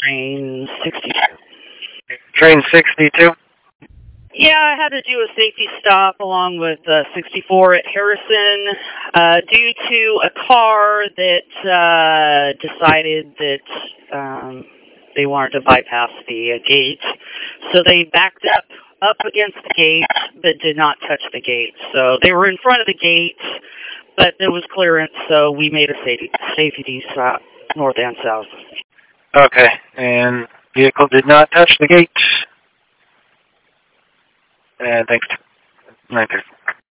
train 62. Train 62? Yeah, I had to do a safety stop along with 64 at Harrison due to a car that decided that they wanted to bypass the gate. So they backed up against the gate, but did not touch the gate. So they were in front of the gate, but there was clearance, so we made a safety stop, north and south. Okay, and vehicle did not touch the gate. And thanks. Okay.